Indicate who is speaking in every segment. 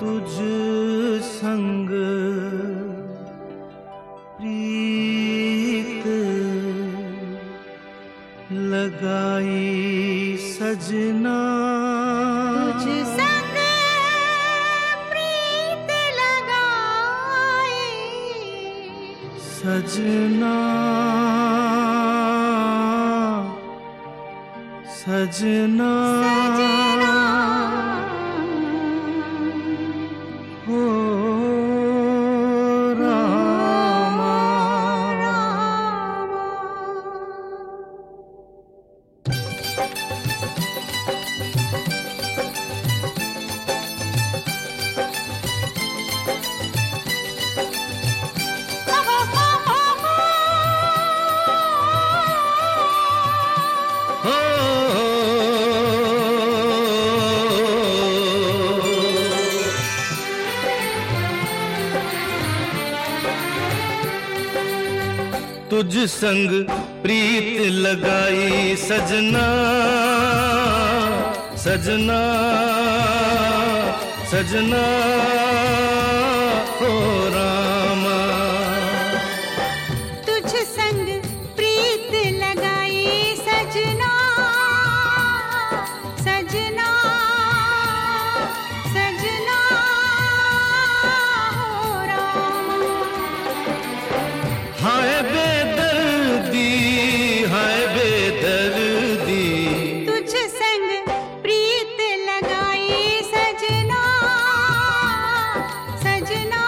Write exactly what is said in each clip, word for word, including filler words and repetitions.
Speaker 1: तुझ संग प्रीत लगाई सजना,
Speaker 2: तुझ संग प्रीत लगाई
Speaker 1: सजना सजना,
Speaker 2: सजना
Speaker 1: हो रामा। तुझ संग प्रीत लगाई सजना, सजना सजना, हो रामा।
Speaker 2: तुझ संग प्रीत लगाई सजना, सजना सजना, हो रामा।
Speaker 1: हाय बेदर्दी, हाय बेदर्दी,
Speaker 2: तुझ संग प्रीत लगाई सजना, सजना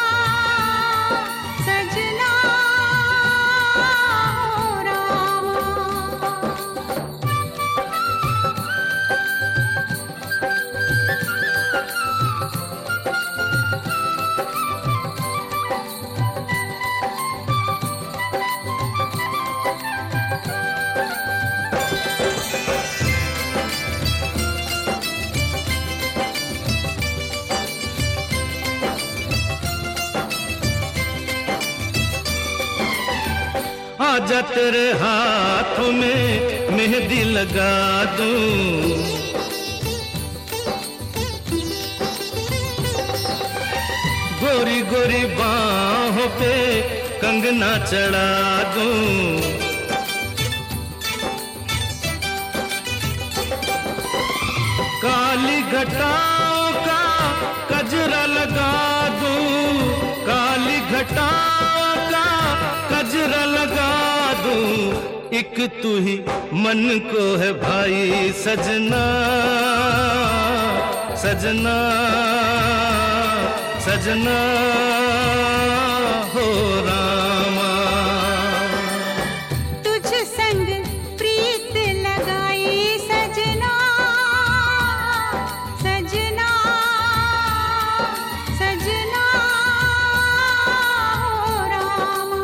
Speaker 2: सजना, हो रामा।
Speaker 1: आजा तेरे हाथों में मेहंदी लगा दूं, गोरी गोरी बाहों पे कंगना चढ़ा दूं, काली घटाओं का कजरा लगा दूं, काली घटाओं का कजरा लगा दूं, एक तू ही मन को है भाई सजना, सजना सजना, हो रामा।
Speaker 2: तुझ संग प्रीत लगाई सजना, सजना सजना, हो रामा।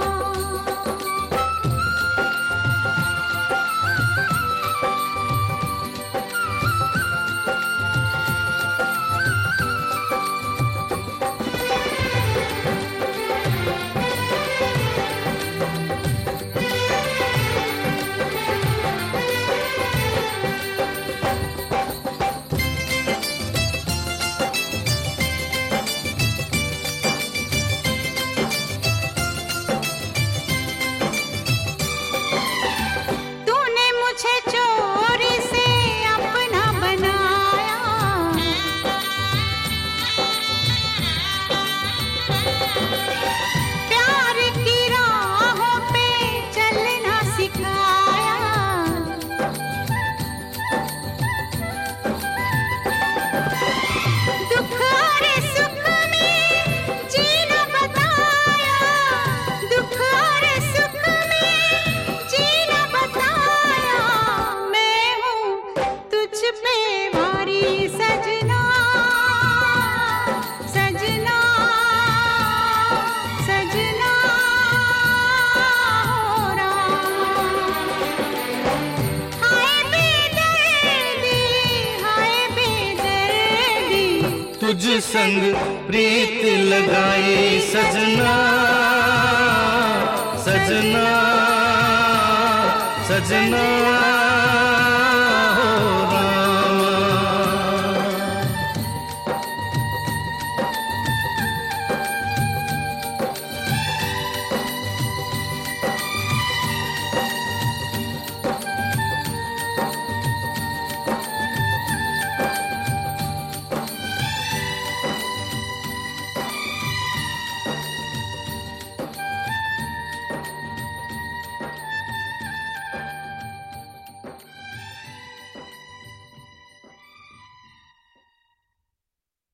Speaker 2: तूने मुझे चोरी से अपना बनाया, प्यार की राहों पे चलना सिखाया, दुख और सुख में जीना बताया, दुख और सुख में जीना बताया, मैं हूँ तुझ पे भारी सजना, सजना सजना, हो रामा। हाय बेदर्दी, हाय बेदर्दी,
Speaker 1: तुझ संग प्रीत लगाई सजना, सजना सजना।